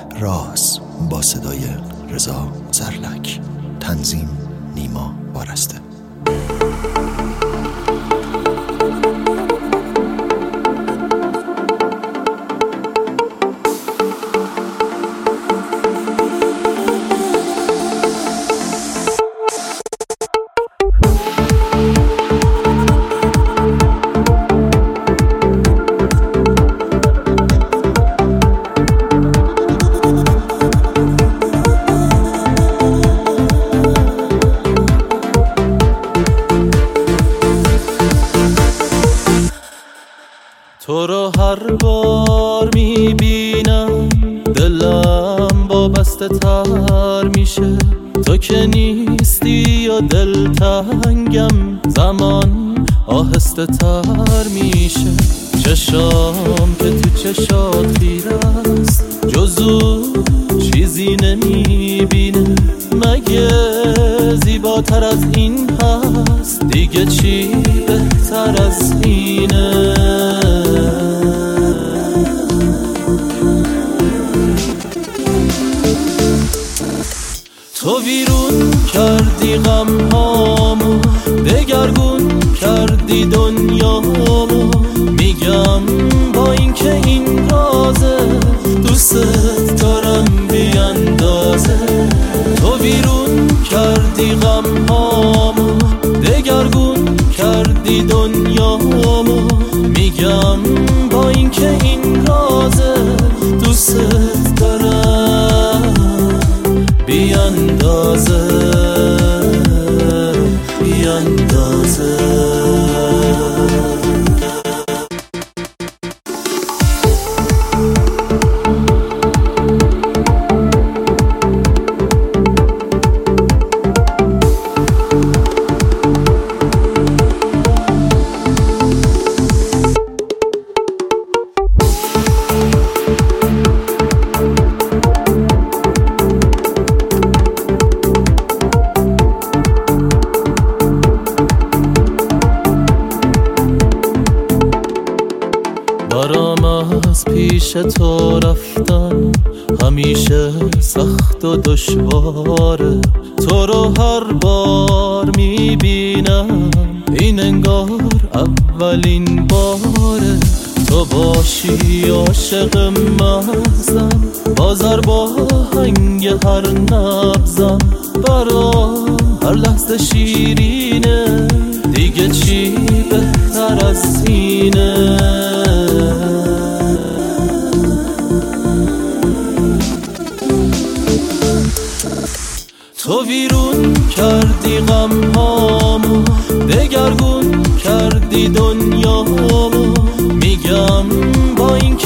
راز با صدای رضا زرلک، تنظیم نیما وارسته. تو رو هر بار میبینم دلم وابسته تر میشه، تو که نیستی و دلتنگم زمان آهسته تر میشه. چشام که تو چشات خیره است جزو چیزی نمیبینه، مگه زیباتر از این هست دیگه چی بهتر از اینه؟ تو بیرون کردی غمهامو، دگرگون کردی دنیامو، میگم با اینکه این رازه دوست دارم بی اندازه. تو بیرون کردی غمهامو، دگرگون کردی دنیامو، میگم با اینکه این رازه دوست دارم بی اندازه، بی اندازه. برام از پیش تو رفتن همیشه سخت و دشواره، تو رو هر بار میبینم این انگار اولین باره. تو باشی عاشق مغزم، بازر با هنگ هر نبزم، برام هر لحظه شیرینه دیگه چی بهتر از اینه؟ تو بیرون کردی غمهامو، دگرگون کردی دنیامو، میگم با این